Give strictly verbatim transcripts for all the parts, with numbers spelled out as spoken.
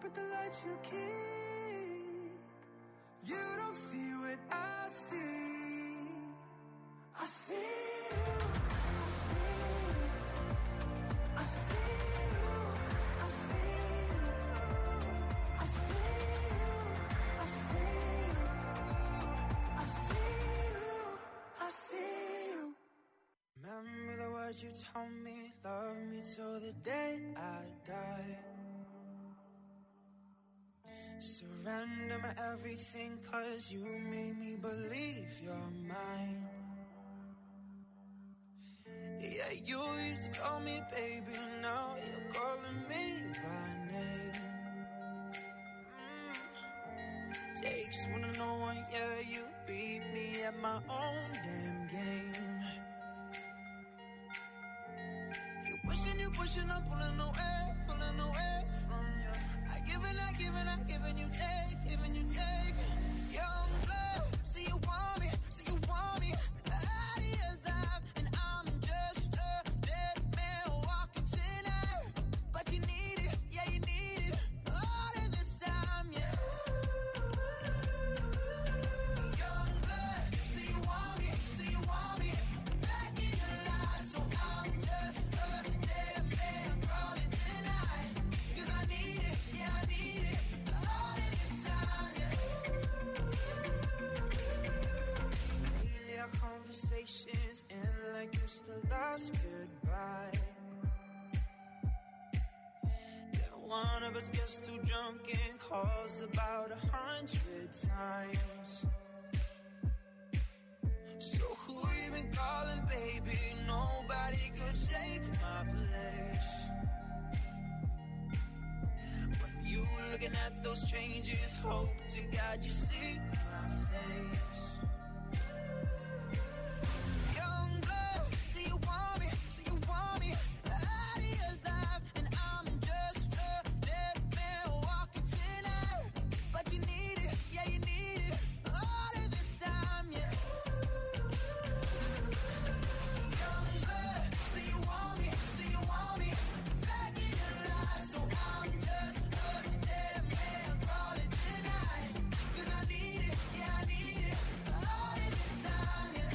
but the light you keep. You don't see what I see. I see you. I see you. I see you. I see you. I see you. I see you. I see you. Remember the words you told me, love me till the day I die. Surrender my everything, cause you made me believe you're mine. Yeah, you used to call me baby, now you're calling me by name. mm. Takes one to know one, yeah, you beat me at my own damn game. You pushing, you pushing, I'm pulling away, pulling away from you. I give and I give and I give and you take, giving you take. Young blood, see you want me, see you want me. The idea's live and I'm just a dead man walking tonight. But you need it, yeah you need it, all of this time, yeah. Young blood, see you want me, see you want me. Back in your life, so I'm just a dead man crawling tonight. Cause I need it, yeah I need it, all of this time, yeah. Lately our conversations end like it's the last goodbye. Yeah, one of us gets too drunk and calls about a hundred times. So who you been calling, baby? Nobody could take my place. When you looking at those changes, hope to God you see my face. Young blood, see you want me, see you want me. The idea's live and I'm just a dead man walking tonight. But you need it, yeah you need it, all of this time, yeah. Young blood, see you want me, see you want me. Back in your life, so I'm just a dead man crawling tonight. Cause I need it, yeah I need it, all of this time, yeah.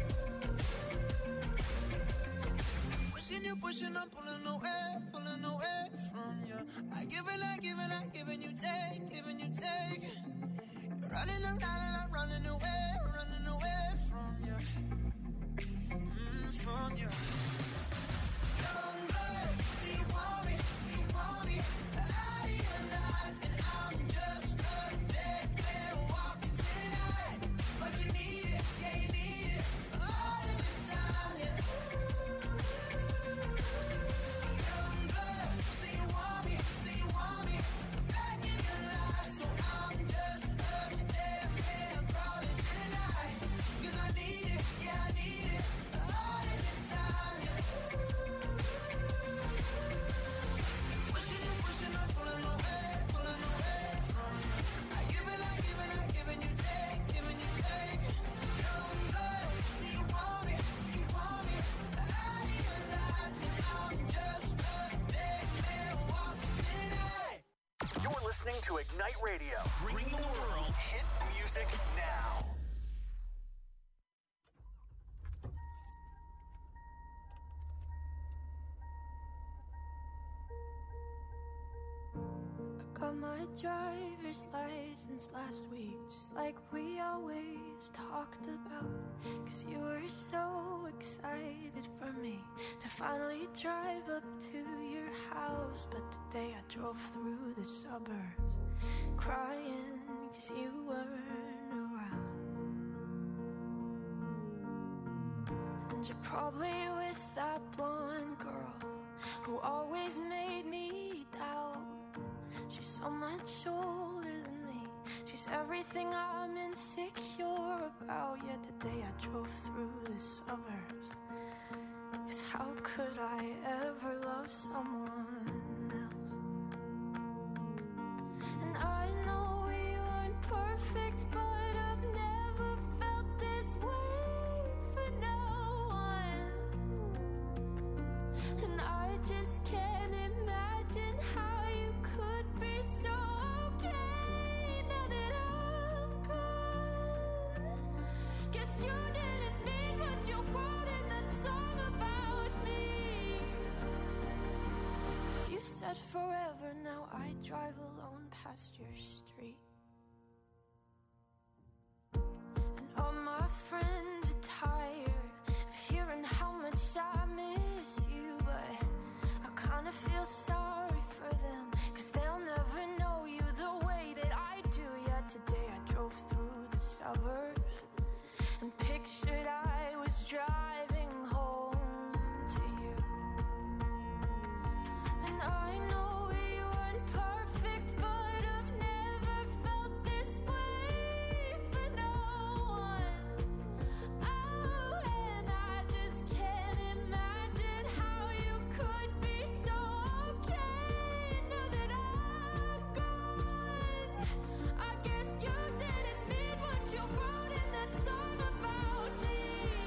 Pushing you, pushing, I'm pulling away, pulling away from you. I give and I give and I give and you take, giving you take. You're running around and I'm running away, running away from you, mm, from you. Young blood, see you want me, see you want me. The idea's alive and I'm just a dead man walking tonight. But you need it, yeah you need it, all of this time, yeah. Young blood, see you want me, see you want me. Back in your life, so I'm just a dead man crawling tonight. Cause I need it, yeah I need it, all of this time, yeah. Pushing you, pushing, I'm pulling away, pulling away from you. I give and I give and I give and you take, giving you take. Young blood, see you want me, see you want me. The idea's alive and I'm just a dead man walking tonight. You're listening to Ignite Radio, bringing the world hit music now. Got my driver's license last week, just like we always talked about. Cause you were so excited for me to finally drive up to your house. But today I drove through the suburbs crying cause you weren't around. And you're probably with that blonde girl who always made me doubt. She's so much older than me. She's everything I'm insecure about. Yet today I drove through the suburbs. Cause how could I ever love someone else? And I know we weren't perfect, but I've never felt this way for no one. And I just can't imagine how you could be so forever, now I drive alone past your street. And all my friends are tired of hearing how much I miss you, but I kinda feel sorry for them, 'cause they'll never know you the way that I do. Yet today I drove through the suburbs and pictured I was driving home to you. And I know we weren't perfect, but I've never felt this way for no one. Oh, and I just can't imagine how you could be so okay now that I'm gone. I guess you didn't mean what you wrote in that song about me.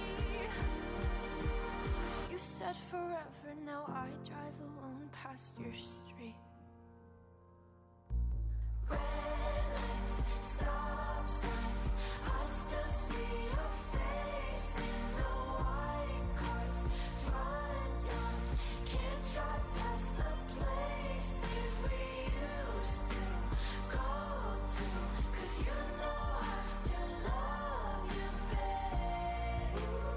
'Cause you said forever, now I drive alone past your street. Red lights, stop signs, I still see your face in the white cars, front yards, can't drive past the places we used to go to, 'cause you know I still love you, babe.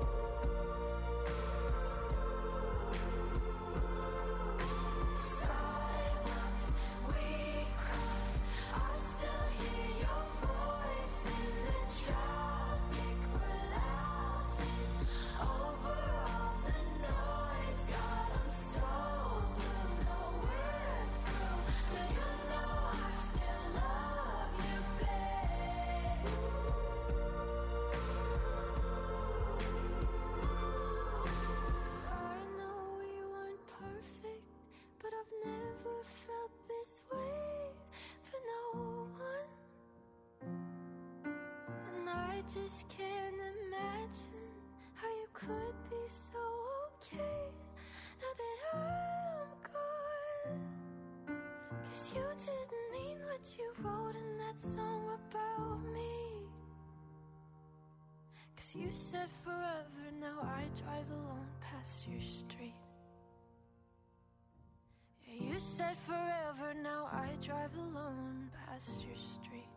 Sidewalks we cross, I still hear your voice in the traffic. We're laughing over all the noise. God, I'm so blue, no we're through, but you know I still love you, babe. I know we weren't perfect, but I've never felt this way for no one. And I just can't imagine how you could be so okay now that I'm gone. 'Cause you didn't mean what you wrote in that song about me. 'Cause you said forever, now I drive alone past your street. Yeah, you said forever, now I drive alone past your street.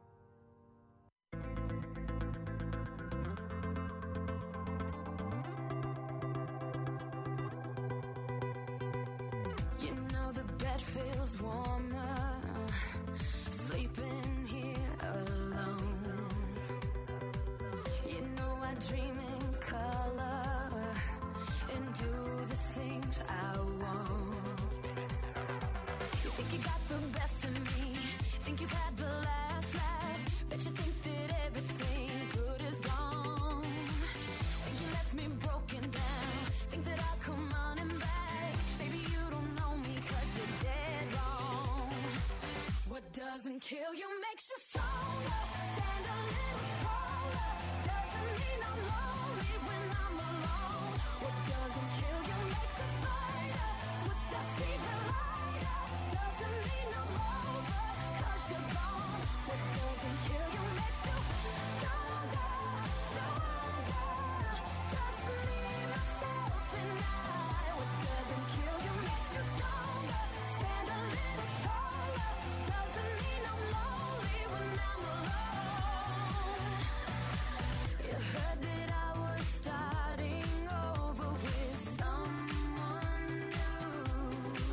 You know the bed feels warmer sleeping here alone. You know I dream in color and do the things I want. You think you got the best of me, think you've had the last laugh, bet you think that everything good is gone. Think you left me broken down, think that I'll come running back. Maybe you don't know me 'cause you're dead wrong. What doesn't kill you makes you stronger. Stand a little taller. Doesn't mean I'm lonely when I'm alone. What doesn't kill you makes a fighter. What's that fever lighter? Doesn't mean I'm over 'cause you're gone. What doesn't kill you makes you stronger, stronger. Just me, myself, and I. What doesn't kill you makes you stronger. Stand a little taller. Doesn't mean I'm lonely when I'm alone. You heard that I was starting over with someone new.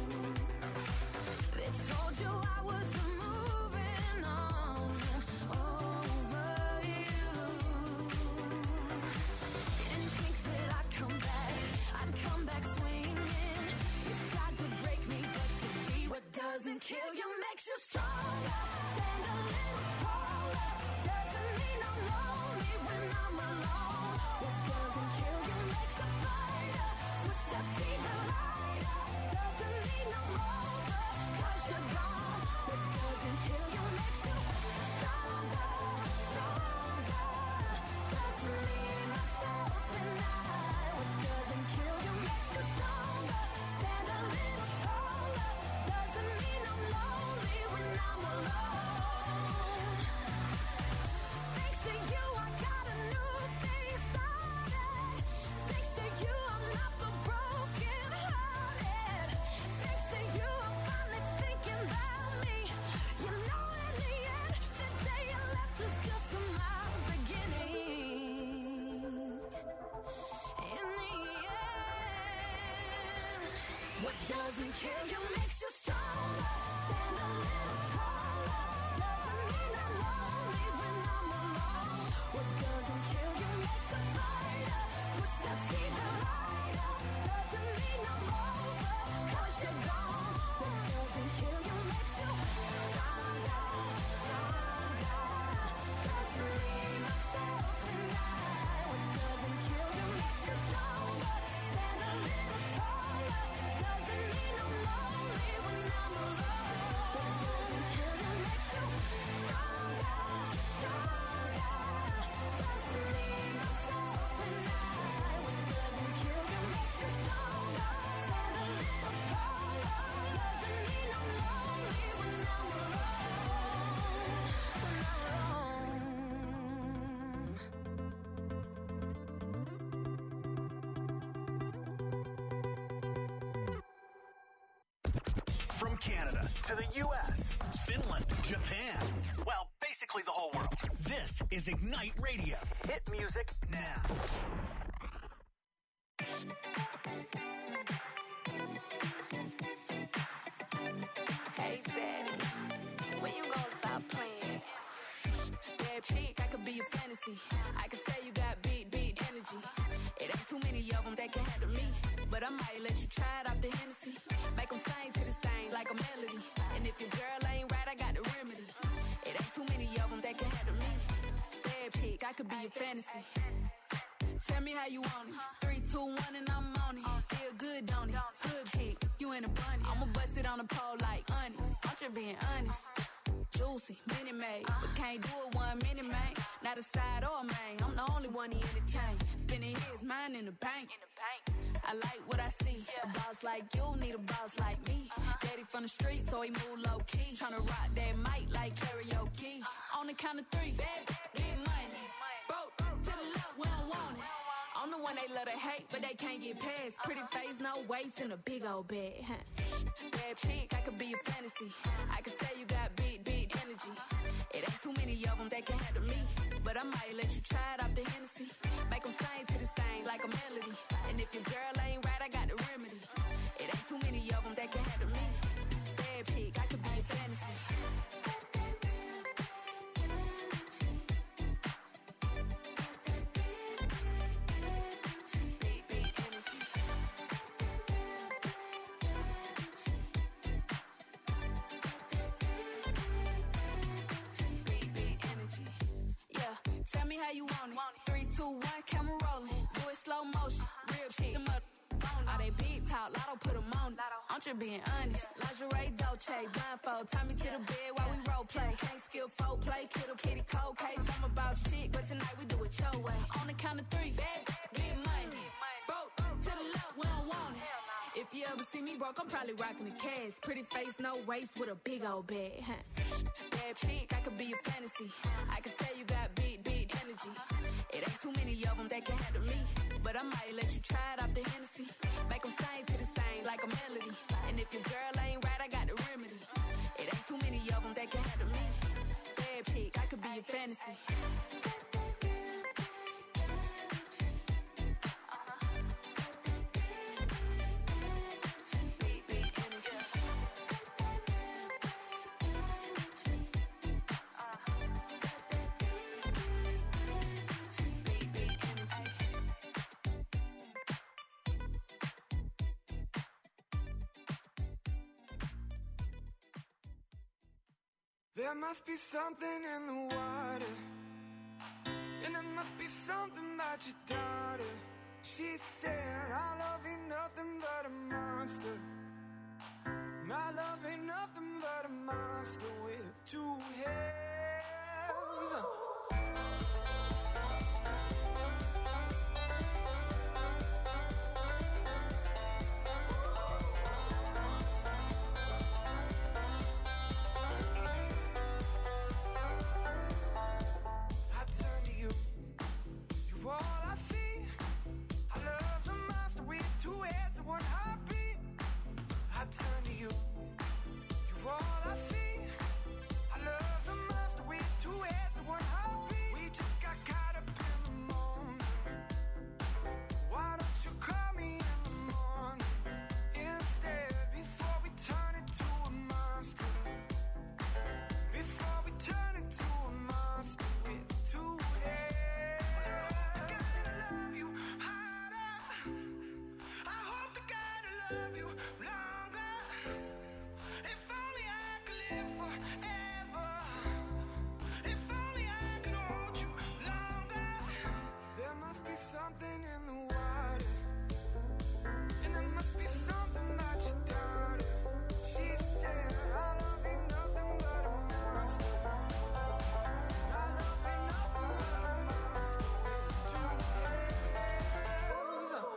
They told you I was moving on over you. You didn't think that I'd come back, I'd come back swinging. You tried to break me, but you see what doesn't kill you makes you stronger. Stand a little taller. Doesn't mean I'm lonely when I'm alone. What doesn't kill you makes a fighter. What's that fever lighter? Doesn't mean I'm over 'cause you're gone. What doesn't kill you makes you stronger, stronger. Just me, myself, and I. What doesn't kill you makes you stronger. Stand a little taller. Doesn't mean I'm lonely when I'm alone. Thanks to you, I got a new thing started. Thanks to you, I'm not the broken hearted. Thanks to you, I'm finally doesn't kill you makes you stronger. Stand a little taller. Doesn't mean I'm lonely when I'm alone. What doesn't kill you makes a fighter. Footsteps even lighter. Doesn't mean I'm over, cause you're gone. What doesn't kill you makes you stronger, stronger. Just me, myself, and I. What doesn't kill you makes you stronger. Stand a little taller. Doesn't mean I'm lonely when I'm alone. What doesn't kill you makes you stronger, stronger. Just me, myself, and I. What doesn't kill you makes you stronger. Stand a little taller. Doesn't mean I'm lonely when I'm alone. When I'm alone. From Canada to the U S, Finland, Japan, well, basically the whole world. This is Ignite Radio. Hit music now. Hey, Daddy, when you gonna stop playing? Bad chick, I could be a fantasy. I could tell you got big, big energy. It ain't too many of them that can handle me. But I might let you try it off the Hennessy. Make them sing to this thing like a melody. And if your girl ain't right, I got the remedy. It ain't too many of them that can handle me. Bad chick, I could be a fantasy. Tell me how you want it. Three, two, one, and I'm on it. Feel good, don't it? Hood chick, you in a bunny. I'ma bust it on the pole like honest. I'm just being honest. Juicy, mini made, but can't do it one minute, man. Not a side or a main. I'm the only one he entertain. Spending his mind in the bank. I like what I see. A boss like you need a boss like me. Daddy from the street, so he move low key. Tryna rock that mic like karaoke. On the count of three, bad, get money. Broke to the left, we don't want it. I'm the one they love to hate, but they can't get past. Pretty face, no waist, and a big old bag. Bad chick, I could be a fantasy. I could tell you got big, big energy. It ain't too many of them that can handle me. But I might let you try it off the Hennessy. Make them sing to this thing like a melody. And if your girl ain't right, I got the remedy. It ain't too many of them that can handle me. Bad chick, I could be a fantasy. Tell me how you want it. Three, two, one, camera rolling. Do it slow motion. Real shit. Them up on all they big talk. Lotto put them on it. I'm just being honest. Lingerie, Dolce, blindfold. Tie me to the bed while we role play. Can't skill folk play. Kiddo, kitty, cold case. I'm about shit, but tonight we do it your way. On the count of three, bad, get money. Broke to the left, we don't want it. If you ever see me broke, I'm probably rocking a cash. Pretty face, no waist, with a big old bag. Bad chick, I could be a fantasy. I could tell you got big, big energy. It ain't too many of them that can handle me. But I might let you try it off the Hennessy. Make them sing to this thing like a melody. And if your girl ain't right, I got the remedy. It ain't too many of them that can handle me. Bad chick, I could be a fantasy. There must be something in the water, and there must be something about your daughter. She said, our love ain't nothing but a monster. My love ain't nothing but a monster with two heads. Turn to you, you're all I see. I love the monster with two heads and one heartbeat. We just got forever. If only I could hold you longer. There must be something in the water, and there must be something about your daughter. She said, I love you nothing but a monster. I love you nothing but a monster. Two hands up.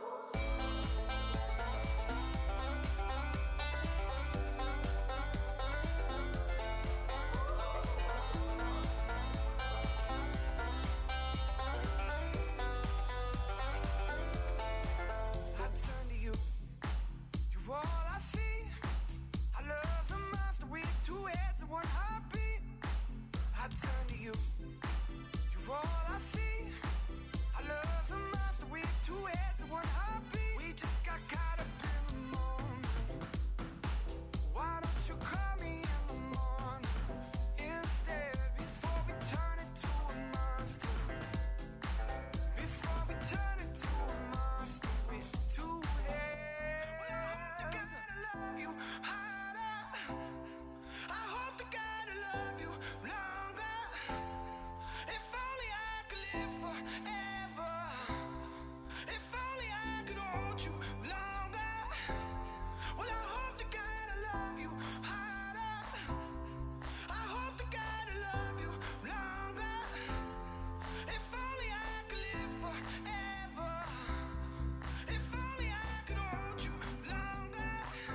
I turn to you. You're all I see. Our love's a monster with two heads and one heartbeat. I turn to you. You're all I see. Our love's a monster with two heads and one heartbeat. We just got caught up in the moment. Why don't you call me in the morning instead, before we turn it to a monster? Before we turn it to a monster with two heads. Well, I hope to God I love you harder. I hope to God I love you longer. If only I could live forever. If only I could hold you longer. Well, I hope to God I love you harder. I hope to God I love you longer. If only I could live forever. If only I could hold you longer.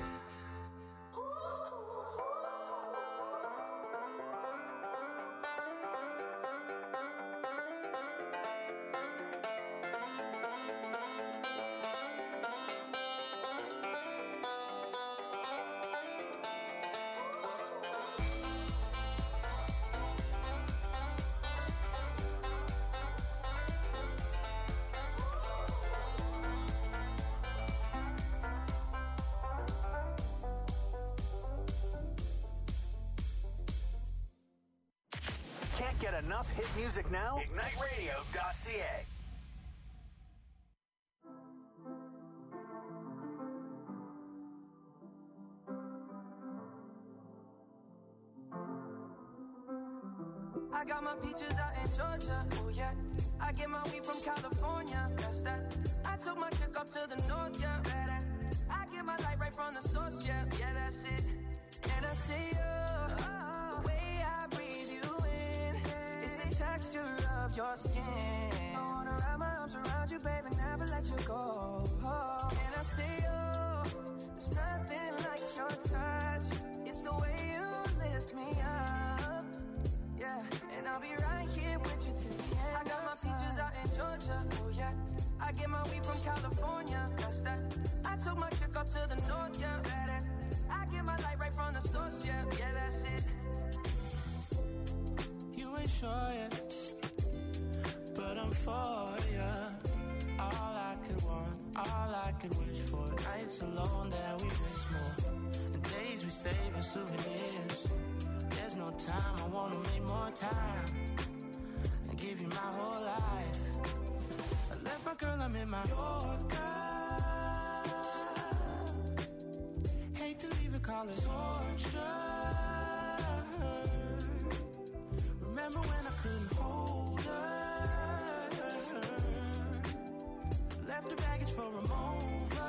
Can't get enough hit music now? Ignite Radio dot C A. I got my peaches out in Georgia, oh yeah. I get my weed from California, that's that. I took my chick up to the north, yeah. I get my light right from the source, yeah. Yeah, that's it. And I see you, the way I breathe you in, it's the texture of your skin. I wanna wrap my arms around you, baby, never let you go. Oh, and I see you, there's nothing like your touch. It's the way you lift me up. Yeah, and I'll be right here with you till the end. I got my peaches out in Georgia, oh yeah. I get my weed from California, that's that. I took my chick up to the north, yeah. I get my light right from the source, yeah. Yeah, that's it. You ain't sure yet, but I'm for ya. All I could want, all I could wish for. Nights alone that we miss more, and days we save as souvenirs. There's no time, I wanna make more time and give you my whole life. I left my girl, I'm in my Yorker. Hate to leave it, call it torture. Remember when I couldn't hold her? Left the baggage for a mover.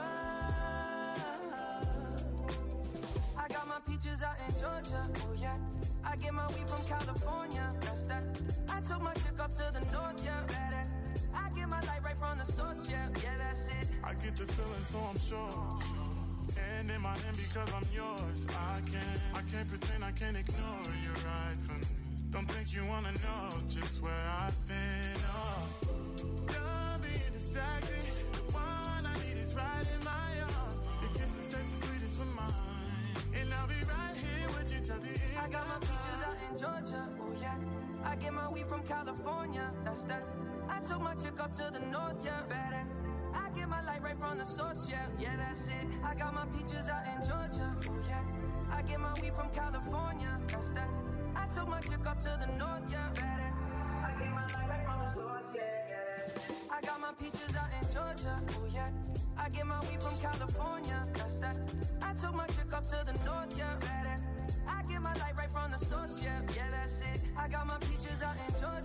I got my peaches out in Georgia, oh yeah. I get my weed from California, that's that. I took my chick up to the north, yeah. I get my light right from the source, yeah. Yeah, that's it. I get the feeling, so I'm sure. And in my hand because I'm yours. I can't, I can't pretend, I can't ignore you right from me. Don't think you wanna know just where I've been. Oh, don't be distracted. The one I need is right in my arms. Your kisses taste the sweetest with mine, and I'll be right here with you till the end. I got my peaches out in Georgia, oh yeah. I get my weed from California, that's that. I took my chick up to the north, yeah. I get my light right from the source, yeah. Yeah, that's it. I got my peaches out in Georgia, oh yeah. I get my weed from California, that's that. I took my chick up to the north, yeah. I get my light right from the source, yeah, yeah. I got my peaches out in Georgia, oh yeah. I get my weed from California, that's that. I took my chick up to the north, yeah. I get my light right from the source.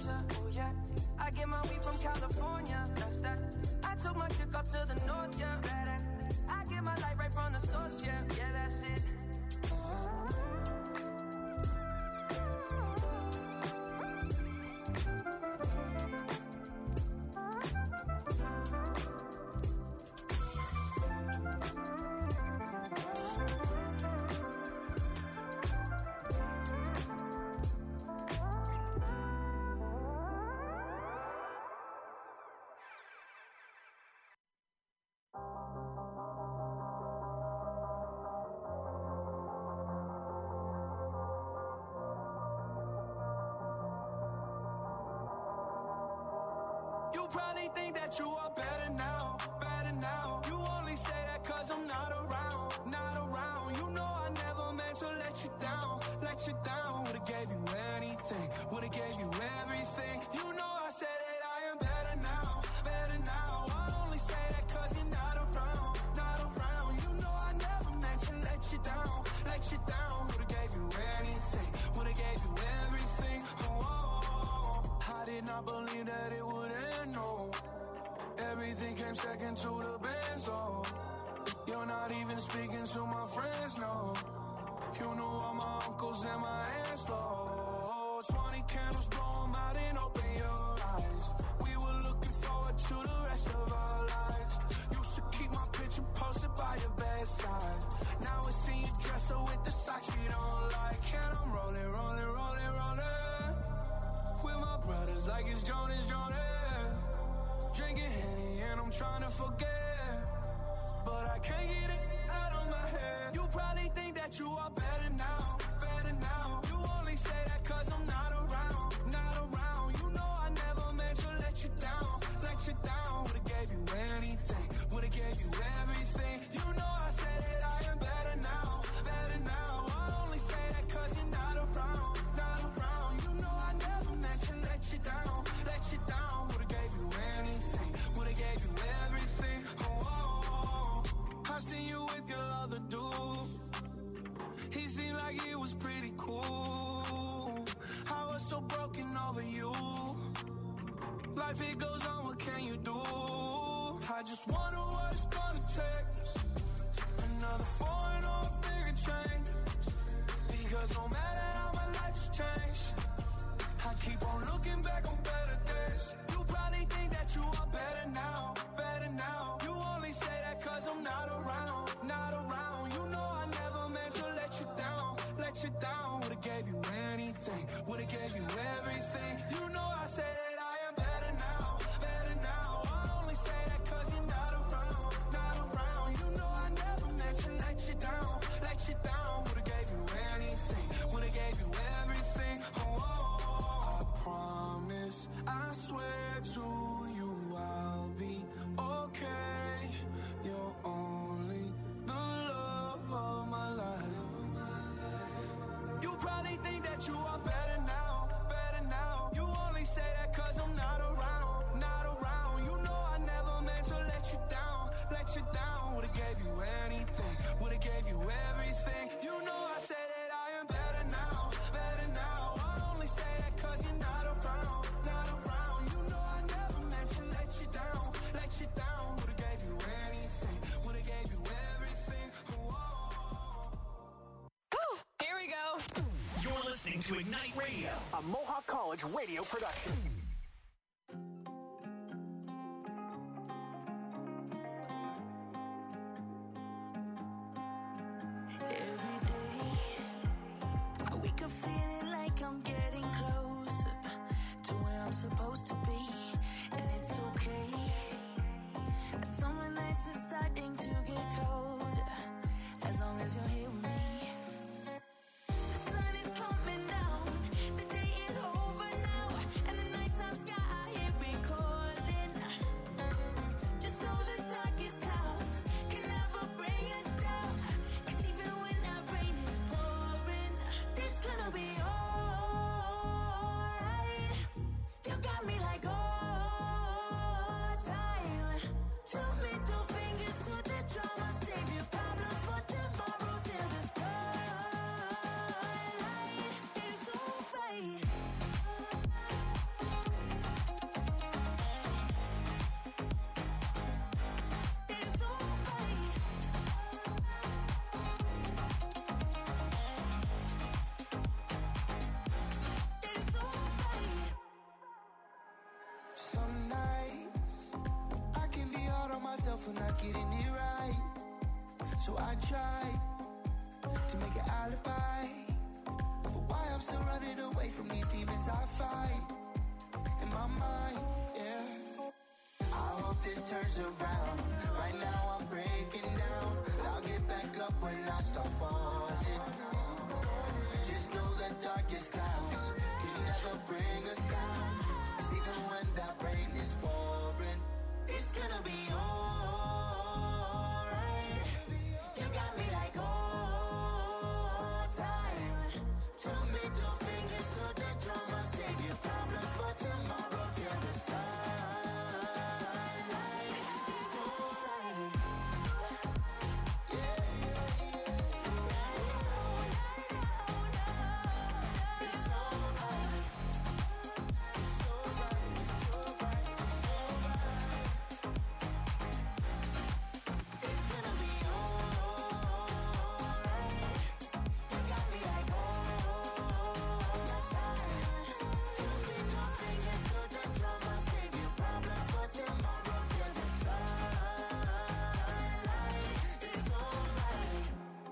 Georgia. Oh yeah. I get my weed from California. That's that. I took my chick up to the north, yeah. Better. I get my light right from the source, yeah. Yeah, that's it. You probably think that you are better now, better now. You only say that cause I'm not around, not around. You know I never meant to let you down, let you down. Would've gave you anything, would've gave you everything. You know I said that I am better now, better now. I only say that cause you're not around, not around. You know I never meant to let you down, let you down. Would've gave you anything, would've gave you everything. Oh, oh, oh. I did not believe that it would end, no. Everything came second to the benzo. You're not even speaking to my friends, no. You knew all my uncles and my aunts, though. Twenty candles, blow them out and open your eyes. We were looking forward to the rest of our lives. Used to keep my picture posted by your bedside. Now I see you dresser with the socks you don't like. And I'm rolling, rolling, rolling, rolling with my brothers like it's Jonas, Jonas. Drinking Henny and I'm trying to forget, but I can't get it out of my head. You probably think that you are better now, better now. You only say that cause I'm not around, not around. You know I never meant to let you down, let you down. Would've gave you anything, would've gave you everything. You know I said that I am better now, better now. I only say that cause you're not around, not around. You know I never meant to let you down, let you down. Would've gave you anything, would've gave you everything. Oh, oh, oh. I seen you with your other dude. He seemed like it was pretty cool. I was so broken over you. Life it goes on, what can you do? I just wonder what it's gonna take. Another foreign or a bigger change. Because no matter how my life has changed, I keep on looking back on better days. You probably think that you are better now, better now. You only say that cause I'm not around, not around. You know I never meant to let you down, let you down. Would've gave you anything, would've gave you everything. You know I say that I am better now, better now. I only say that cause you're not around, not around. You know I never meant to let you down, let you down. Would've gave you anything, would've gave you everything. Oh, oh, oh. I promise, I swear to you I'll be okay. You're only the love of my life. You probably think that you are better now, better now. You only say that cause I'm not around, not around. You know I never meant to let you down, let you down. Would've gave you anything, would've gave you everything. You know I say that I am better now, better now. I only say that cause you're not around, not around. You know I never meant to let you down, let you down. Would've gave you anything, would've gave you everything. Whoa. Woo! Here we go. You're listening to Ignite Radio, a Mohawk College radio production. Every day, I wake up feeling like I'm getting closer to where I'm supposed to be, and it's okay. Summer nights are starting to get colder, as long as you're here with me. The sun is coming down, the day is over now, and the nighttime myself for not getting it right. So I try to make an alibi for why I'm still running away from these demons I fight in my mind, yeah. I hope this turns around. Right now I'm breaking down. I'll get back up when I start falling. Just know the darkest clouds can never bring us down. 'Cause even when that rain is pouring, it's gonna be alright. You got me like all time. Two middle fingers to the drum. I'll save your problems for tomorrow till the sunlight. It's alright. Yeah, yeah, yeah. It's alright. It's alright. It's alright. It's alright. It's gonna be alright. You got me like all the time. Two middle fingers to the drum. I'll save your problems for tomorrow till the sunlight. It's alright.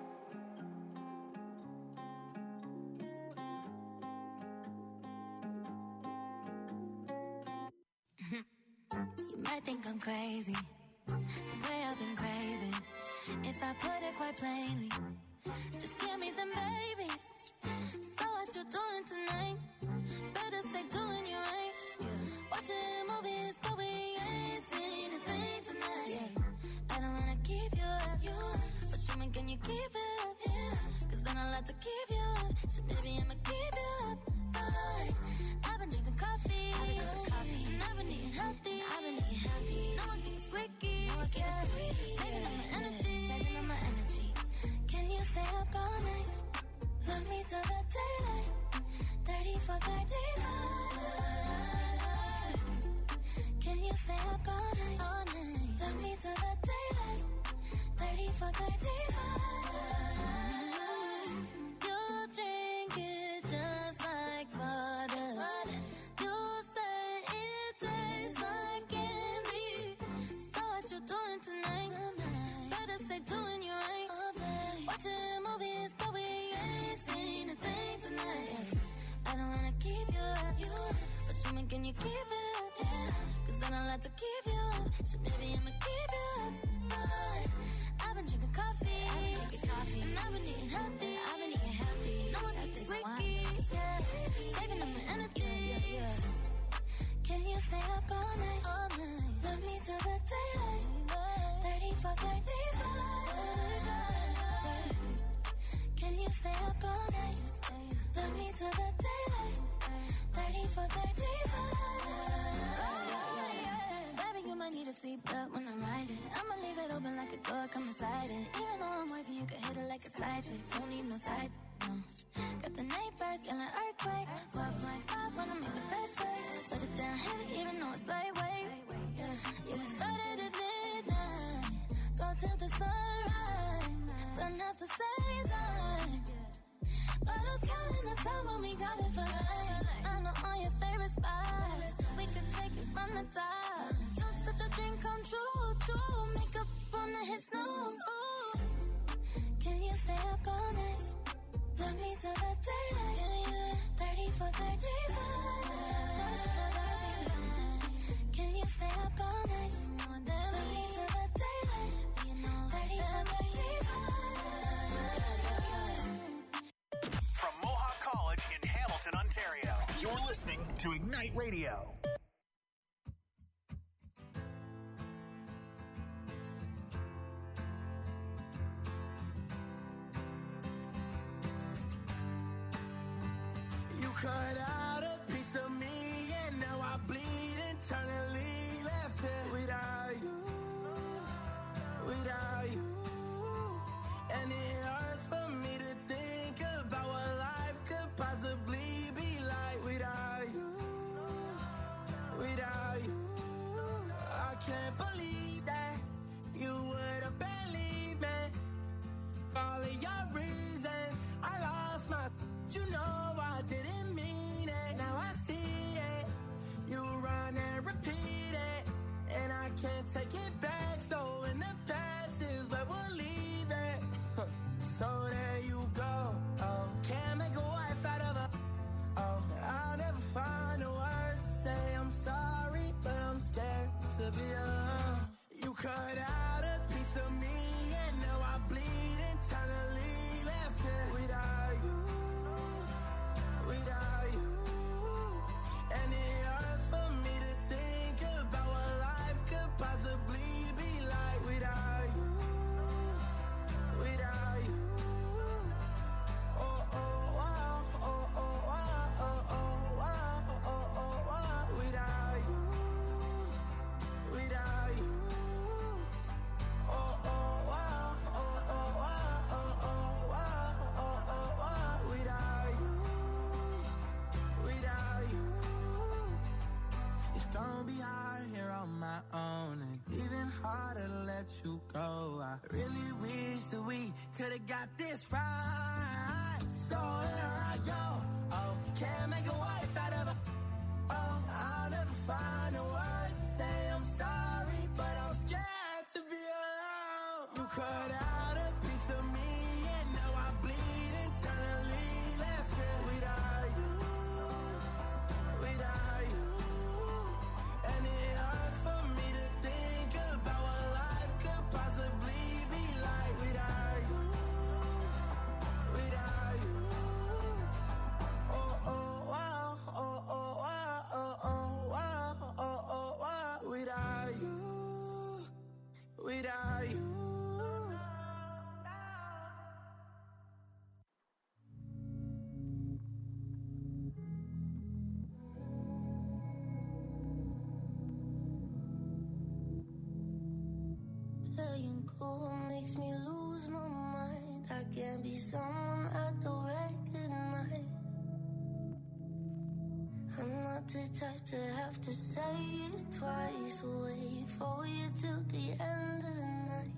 You might think I'm crazy, the way I've been craving. If I put it quite plainly, just give me them babies. So what you doing tonight? Better stay doing you right. Watching movies, but we ain't seen a thing tonight. I don't wanna keep you up, but show me, can you keep it up? Cause then I'll have to keep you up. So maybe I'ma keep you up. Alright. I've been drinking coffee, and I've been eating healthy. I've been eating healthy. No one keeps squeaky. No one keeps squeaky. Saving up my energy, saving up my energy. Can you stay up all night? Love me till the daylight. Thirty for thirty-five. Can you stay up all night? All night. Love me till the daylight. Thirty for thirty-five. You drink it just like water. You say it tastes like candy. So what you doing tonight? Better stay doing you right. Watching movies, but we ain't seen a thing tonight. I don't wanna keep you up, but show me, can you keep it up? Cause then I'll have to keep you up. So maybe I'ma keep you up. Alright. I've been drinking coffee, coffee. And I've been eating healthy. I've been eating healthy. No one keeps squeaky, yeah. Saving up my energy. Can you stay up all night? All night. Love me till the daylight. Thirty for thirty-five. Can you stay up all night? Love me till the daylight. Thirty for thirty-five. Baby, you might need a seatbelt when I'm riding. I'ma leave it open like a door, come inside it. Even though I'm wifey, you can hit it like a side chick. Don't need no side, no. Got the neighbors yelling earthquake. four point five when I make the best shake. Put it down heavy even though it's lightweight. Yeah, yeah, started at midnight. Go till the sunrise. Done at the same time. But who's counting the time when we got it for life? I know all your favorite spots. We could take it from the top. You're such a dream come true, true. Makeup gonna hit snooze. Ooh. Can you stay up all night? Love me till the daylight. Thirty for thirty-five. Can you stay up all night? Love me till the daylight. Thirty for thirty-five. From Mohawk College in Hamilton, Ontario, you're listening to Ignite Radio. You cut out a piece of me, and now I bleed internally. Left it without you, without you. And it hurts for me to think about what life could possibly be like without you, without you. I can't believe that you would have believed me. All of your reasons, I lost my. You know I didn't mean it. Now I see it. You run and repeat it, and I can't take it back. So gonna be hard here on my own, and even harder to let you go. I really wish that we could've got this right. So here I go. Oh, can't make a wife out of a. Oh, I'll never find the words to say I'm sorry, but I'm scared to be alone. You cut out a piece of me, and now I bleed internally. Left here without you, without you. And it hurts for me to think about what life could possibly be like without you, without you. Oh, oh, wow, oh, oh, wow, oh, oh, wow, oh, oh, wow. Without you, without you. Letting go makes me lose my mind. I can't be someone I don't recognize. I'm not the type to have to say it twice. Wait for you till the end of the night.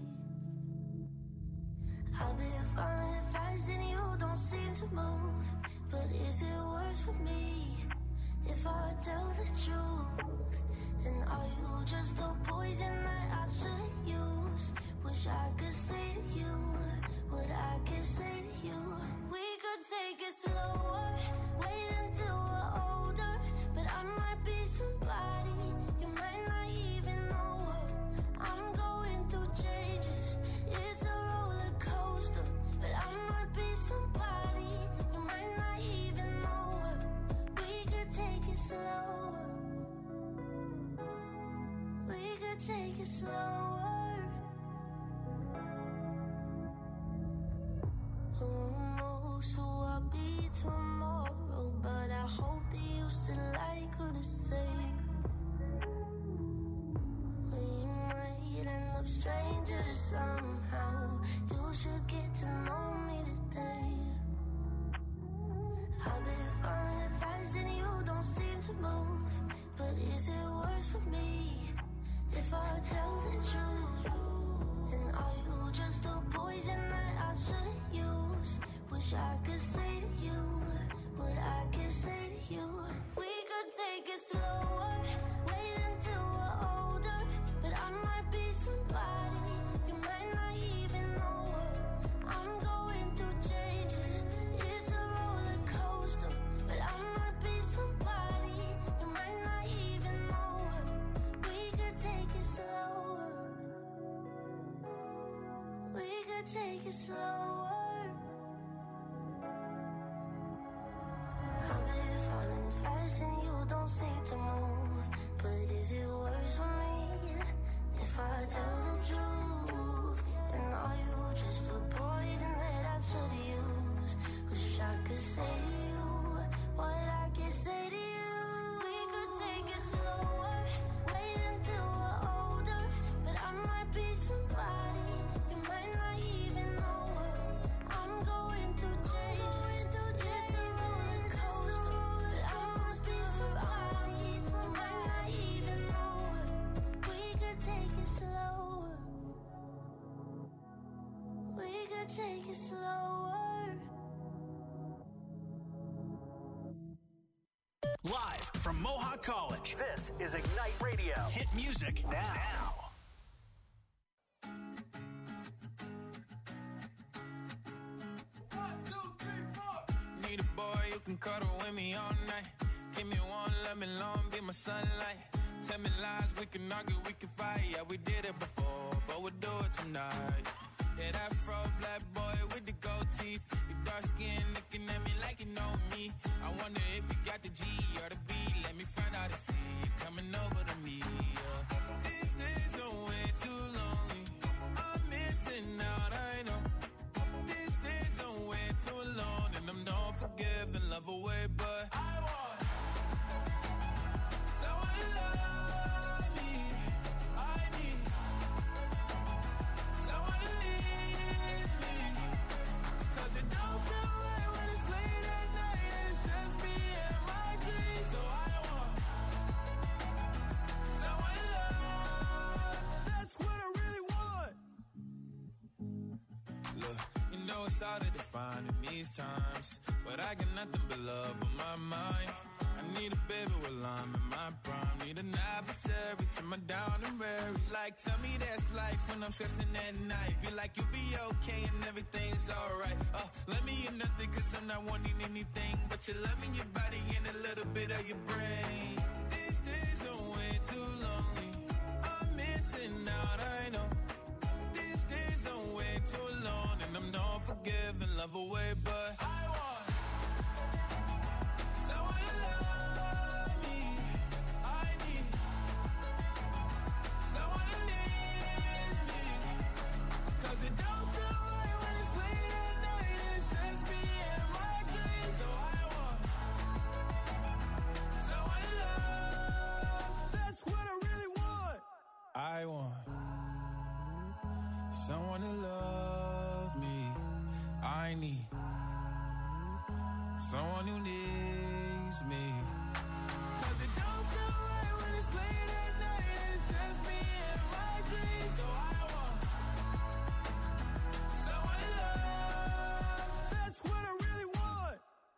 I've been following advice and you don't seem to move. But is it worse for me if I tell the truth? And are you just a poison that I shouldn't use? Wish I could say to you what I could say to you. We could take it slower, wait until we're older. But I might be somebody you might not even know her. I'm going through changes, it's a roller coaster. But I might be somebody you might not even know her. We could take it slower, we could take it slower. Who knows who I'll be tomorrow, but I hope that you still like her the same. We might end up strangers somehow. You should get to know me today. I've been following advice and you don't seem to move. But is it worse for me if I tell the truth? And are you just a poison that I shouldn't use? Wish I could say to you what I could say to you. We could take it slower, wait until we're older. But I might be somebody you might not even know her. I'm going through changes, it's a roller coaster. But I might be somebody you might not even know her. We could take it slower, we could take it slower. I've been falling fast and you don't seem to move. But is it worse for me if I tell the truth? And are you just a poison that I should use? Wish I could say to you what I can say to you. We could take it slower, wait until we're older. But I might be somebody you might not even know her. I'm going through changes, it's a roller coaster. But I must be somebody you might not even know her. We could take it slower, we could take it slower. Live from Mohawk College, this is Ignite Radio. Hit music now. Need a boy you can cuddle with me all night. Give me one, let me long, be my sunlight. Tell me lies, we can argue, we can fight. Yeah, we did it before, but we'll do it tonight. Yeah, that fro black boy with the gold teeth. Your dark skin looking at me like you know me. I wonder if you got the G or the B. Let me find out and see you coming over to me. Yeah. These days are way too lonely. I'm missing out, I know. These days are way too alone. And I'm not forgiving, love away, but I want someone to love me. I need someone to leave me. Cause it don't feel right when it's late at night and it's just me and my dreams. So I want it's hard to define in these times, but I got nothing but love on my mind. I need a baby while I'm in my prime. Need an adversary to my down and weary. Like, tell me that's life when I'm stressing at night. Be like, you'll be okay and everything's alright. Uh, let me in nothing cause I'm not wanting anything but your love in your body and a little bit of your brain. These days are way too lonely. I'm missing out, I know. These days are way too long and I'm not forgiving love away, but I want someone to love me. I need someone who needs me, cause it don't feel right when it's late at night and it's just me and my dreams. So I want someone to love. That's what I really want. I want someone to love me. I need someone who needs me, cause it don't feel right when it's late at night and it's just me and my dreams. So I want someone to love. That's what I really want.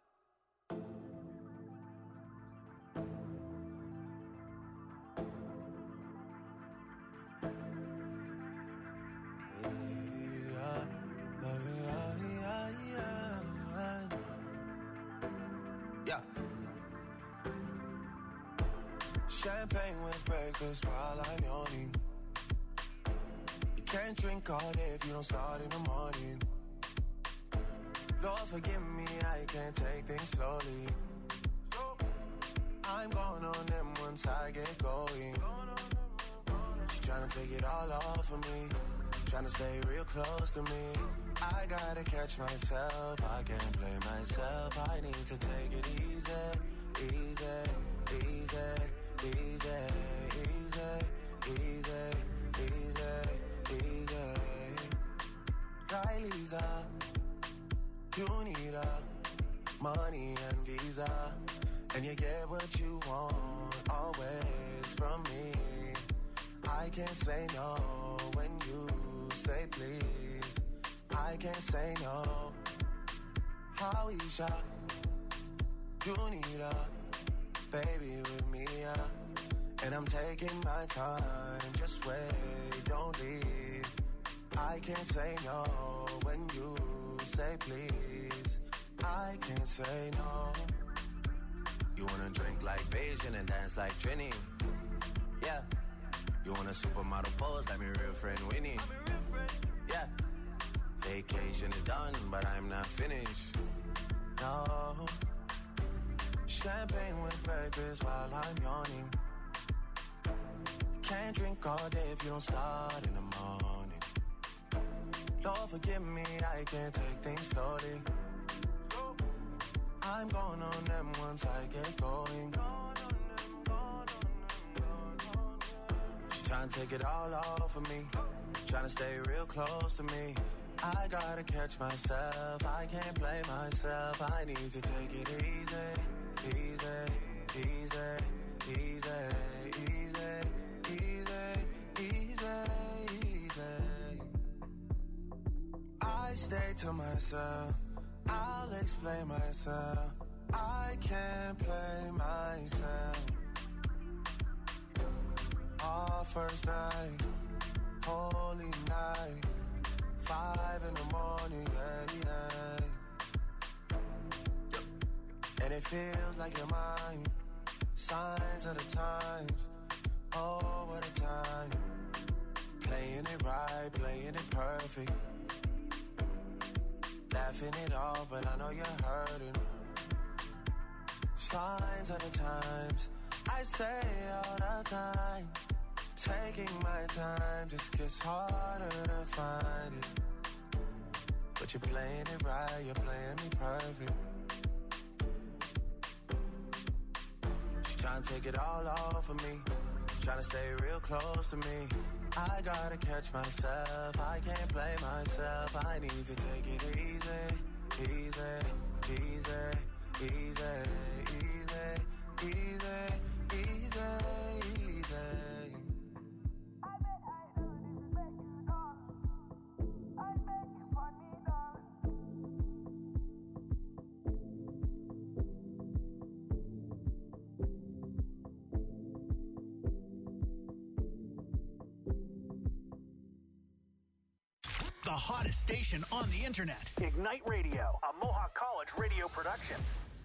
Yeah. Champagne with breakfast while I'm yawning. You can't drink all day if you don't start in the morning. Lord forgive me, I can't take things slowly. I'm going on them once I get going. She's trying to take it all off of me, trying to stay real close to me. I gotta catch myself, I can't blame myself. I need to take it easy, easy, easy, easy, easy, easy, easy, easy. Like Lisa, you need a money and visa, and you get what you want always from me. I can't say no when you say please. I can't say no. Howisha, you need a baby with me, yeah. And I'm taking my time, just wait, don't leave. I can't say no when you say please. I can't say no. You wanna drink like Beijing and dance like Trini, yeah. You want a supermodel pose like my real friend Winnie, yeah. Vacation is done, but I'm not finished. No. Champagne with breakfast while I'm yawning. You can't drink all day if you don't start in the morning. Lord forgive me, I can't take things slowly. I'm going on them once I get going. She's trying to take it all off of me, trying to stay real close to me. I gotta catch myself, I can't blame myself. I need to take it easy, easy, easy, easy, easy, easy, easy, easy. I stay to myself, I'll explain myself. I can't play myself. Our first night, holy night, five in the morning, yeah, yeah. Yep. And it feels like you're mine. Signs of the times, oh, what a time. Playing it right, playing it perfect. Laughing it off, but I know you're hurting. Signs of the times, I say all the time. Taking my time just gets harder to find it. But you're playing it right, you're playing me perfect. She's trying to take it all off of me, trying to stay real close to me. I gotta catch myself, I can't blame myself. I need to take it easy, easy, easy, easy, easy, easy, easy, easy. hottest station on the internet. Ignite Radio, a Mohawk College radio production.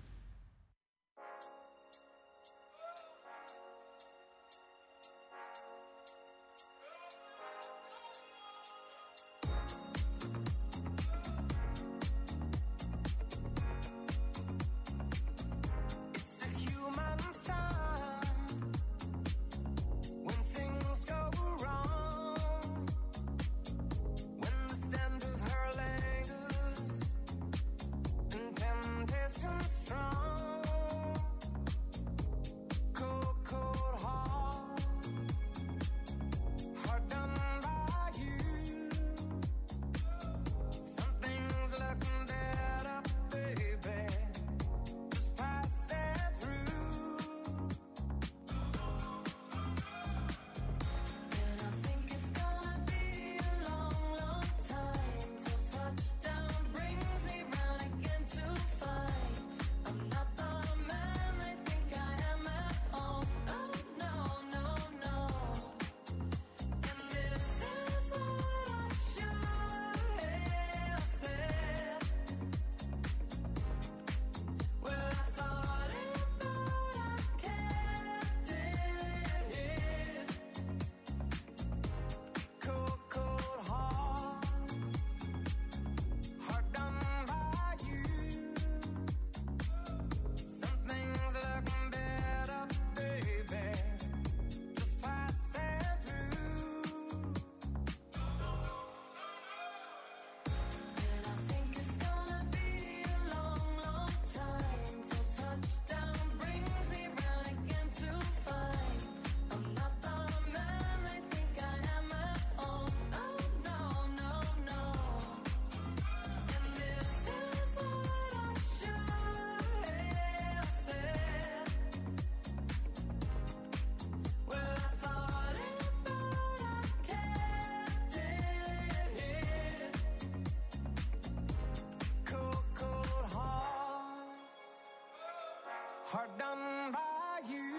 Hard done by you.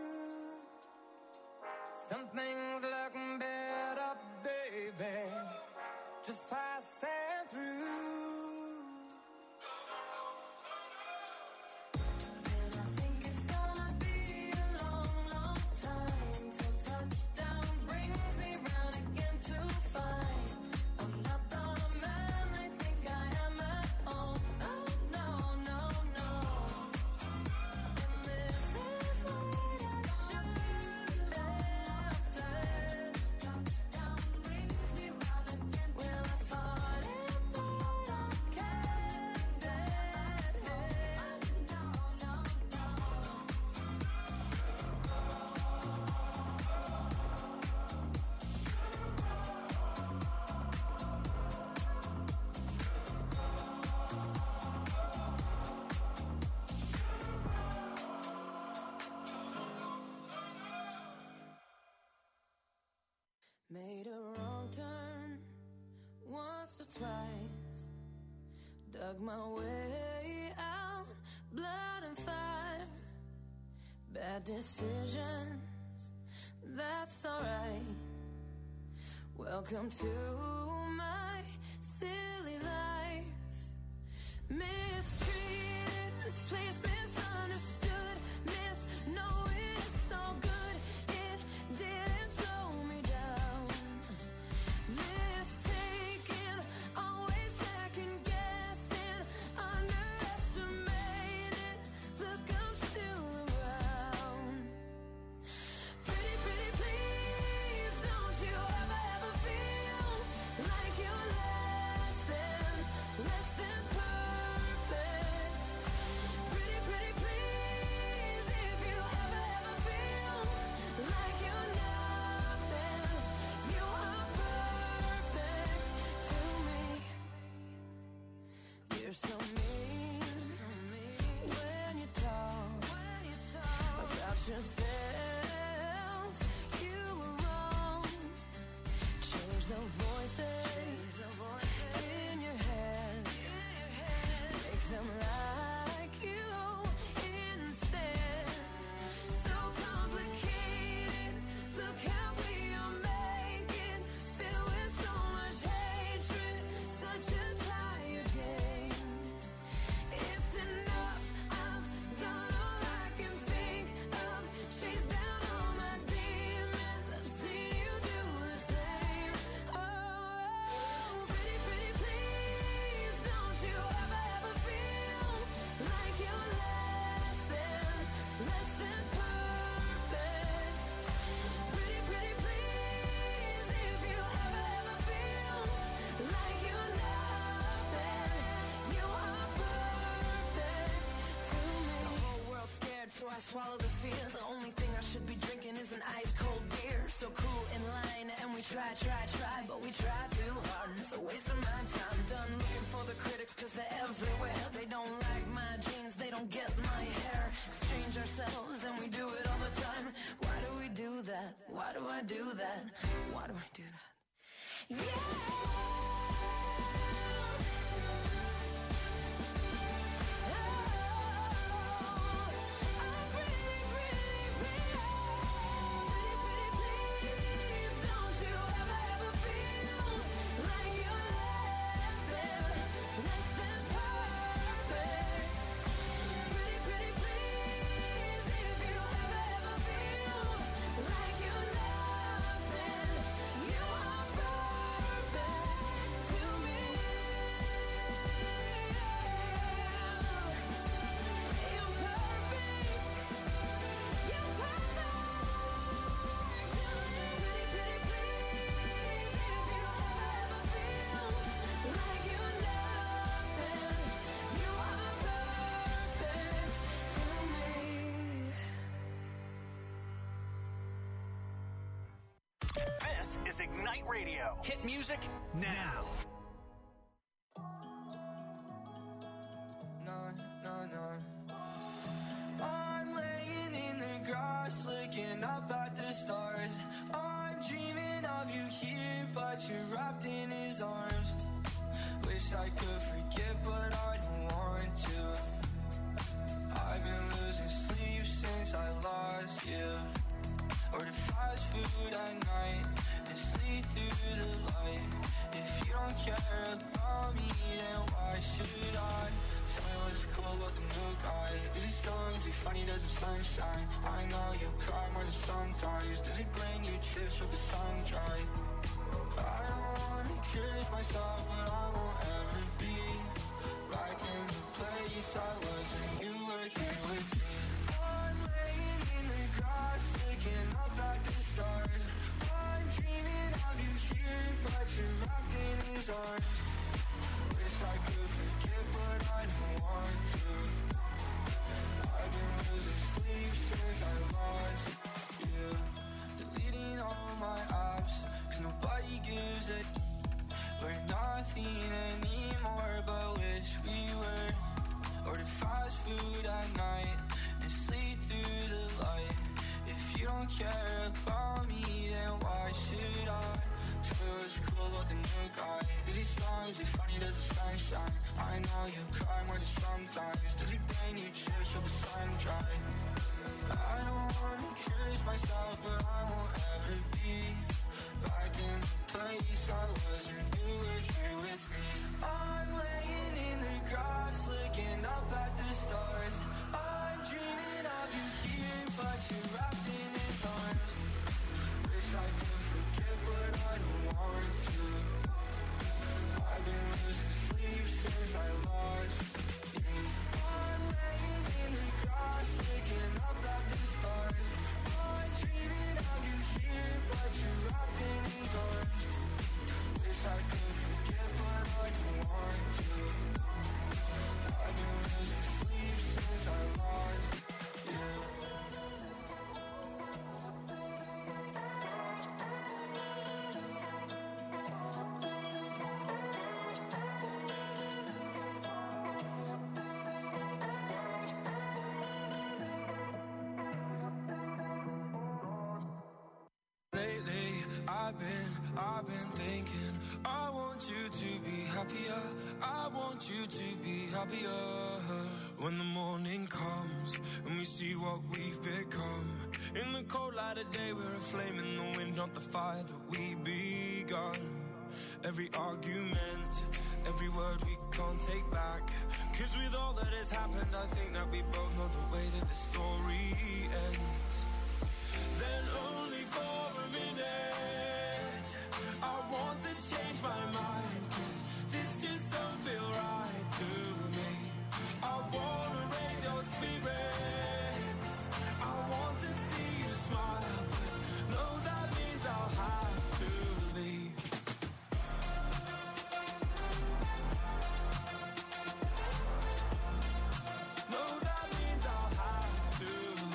Some things look better, baby, just passing through. Made a wrong turn once or twice, dug my way out, blood and fire, bad decisions, that's alright. Welcome to my silly life. Mistreated, misplaced, misunderstood, misknowing it's all good. It didn't slow me down. Mistaken, always second guessing, underestimated. Look, I'm still around. Pretty, pretty, please, don't you ever, ever feel like you're less than, less than perfect. Pretty, I swallow the fear. The only thing I should be drinking is an ice cold beer. So cool in line, and we try, try, try, but we try too hard, and it's a waste of my time. Done looking for the critics, cause they're everywhere. They don't like my jeans, they don't get my hair. Exchange ourselves, and we do it all the time. Why do we do that? Why do I do that? Why do I do that? Yeah! This is Ignite Radio. Hit music now. No, no, no. I'm laying in the grass, looking up at the stars. I'm dreaming of you here, but you're wrapped in his arms. Wish I could forget, but I don't want to. I've been losing sleep since I lost you. Order fast food at night and sleep through the light. If you don't care about me, then why should I? Tell me what's cool about the new guy. Is he strong? Is he funny? Does the sun shine? I know you cry more than sometimes. Does he bring you chips with the sun dry? I don't wanna curse myself, but I won't ever be back in the place I was when you were here with me. I'm laying in the grass, looking up at the stars. I'm dreaming of you here, but you're wrapped in his arms. Wish I could forget, but I don't want to. I've been losing sleep since I lost you. Deleting all my apps, cause nobody gives a. We're nothing anymore, but wish we were. Order fast food at night and sleep through the light. If you don't care about me, then why should I? Tell me what's cool about the new guy. Is he strong? Is he funny? Does the sun shine? I know you cry more than sometimes. Does he bring you chips with the sun dry? I don't wanna curse myself, but I won't ever be back in the place I was when you were here with me. I'm laying in the grass, looking up at the stars. I'm dreaming of you here, but you're wrapped in his arms. Wish I could forget, but I don't want to. I've been losing sleep since I lost you. I'm laying in the grass, looking up at the stars. I'm dreaming of you here, but you're wrapped in his arms. Wish I could forget, but I don't want to. I've been losing sleep since I lost you. Lately, I've been, I've been thinking, I want you to be happier, I want you to be happier. When the morning comes, and we see what we've become. In the cold light of day, we're a flame in the wind, not the fire that we begun. Every argument, every word we can't take back. Cause with all that has happened, I think that we both know the way that the story ends. Then only for a minute, I want to change my mind, cause this just don't feel right to me. I wanna raise your spirits, I want to see you smile, but no, that means I'll have to leave. No, that means I'll have to leave.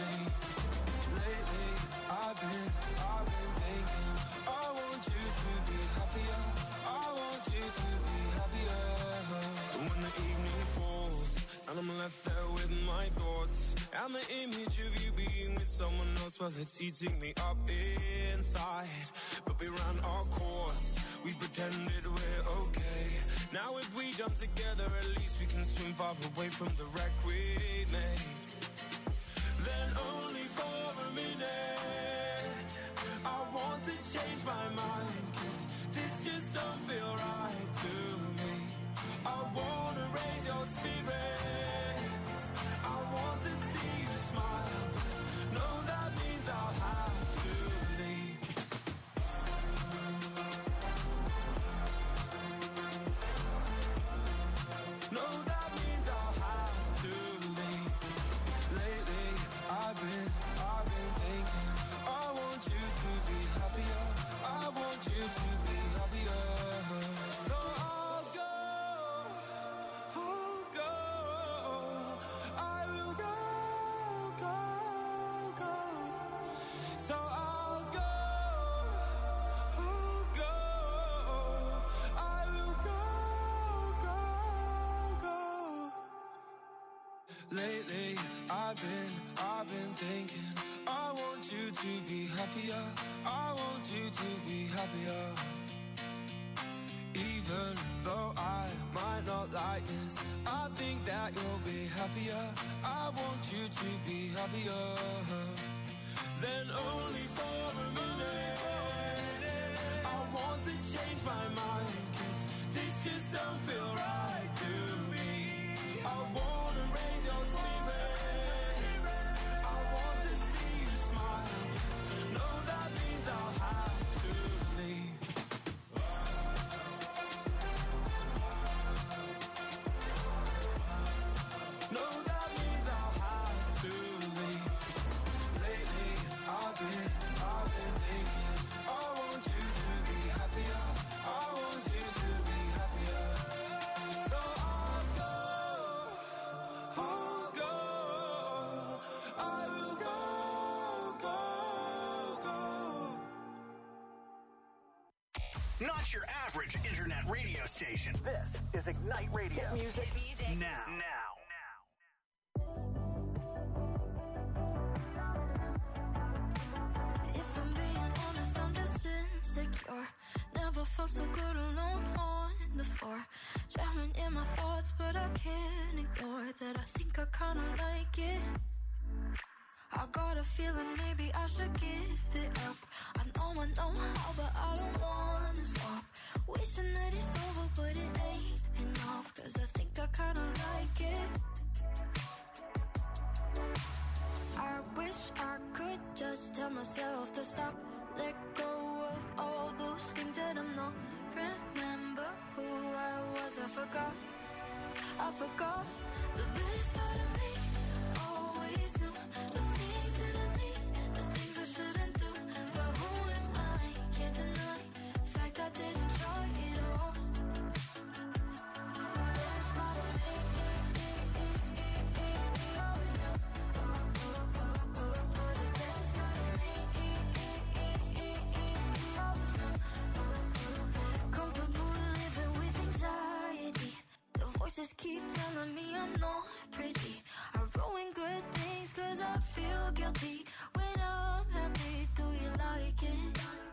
And the image of you being with someone else, well, it's eating me up inside. But we ran our course, we pretended we're okay. Now if we jump together, at least we can swim far away from the wreck we made. Then only for a minute, I want to change my mind, 'cause this just don't feel right to me. I wanna raise your spirits, I want to see you smile. No, that means I'll have to leave. No, that means I'll have to leave. Lately, I've been, I've been thinking, I want you to be happier, I want you to be happier. So I'll go, I'll go, I will go, go, go. So I'll go, I'll go, I will go, go, go. Lately, I've been, I've been thinking, I want you to be happier, I want you to be happier. Even though I might not like this, I think that you'll be happier, I want you to be happier. Then only for a minute, I want to change my mind, 'cause this just don't feel right to me. I wanna raise your spirits, I want to see you smile. No, that means I'll have to leave. No, that means I'll have to leave. Lately, I've been, I've been thinking, I want you to be happier, I want you to be happier. So I'll go, I'll go, I will go, go, go. Not your average internet radio station. This is Ignite Radio. Hit music, now. Now. If I'm being honest, I'm just insecure. Never felt so good alone on the floor. Drowning in my thoughts, but I can't ignore that. I think I kinda like it. I got a feeling maybe I should give it up. I know I know how, but I don't wanna stop. Wishing that it's over, but it ain't enough. 'Cause I think I kinda like it. I wish I could just tell myself to stop. Let go of all those things that I'm not. Remember who I was, I forgot. I forgot the best part of me. Always knew the things that I need, the things I shouldn't do. But who am I? Can't deny the fact I didn't try it all. Best part of me is comfortable living with anxiety. The voices keep telling me I'm not pretty. I ruin good things 'cause I feel guilty. When I'm happy, do you like it?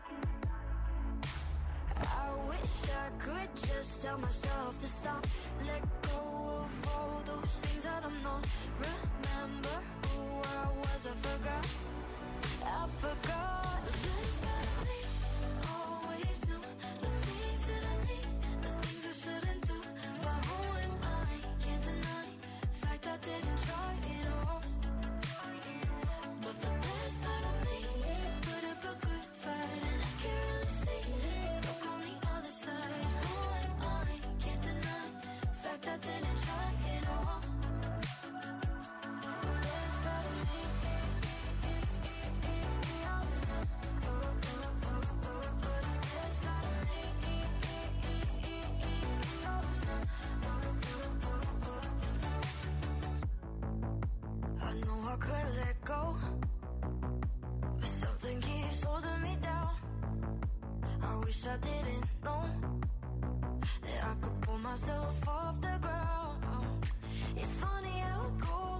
I wish I could just tell myself to stop. Let go of all those things that I'm not. Remember who I was, I forgot. I forgot the best part of me. Always knew the things that I need, the things I shouldn't do. But who am I? Can't deny the fact I didn't try it all. But the best part of me put up a good fight, and I can't really see it's stuck on the other side. Who am I? Can't deny the fact I didn't try it all. Best part of me is I know I could let go, but something keeps holding me down. I wish I didn't know that I could pull myself off the ground. It's funny how it goes.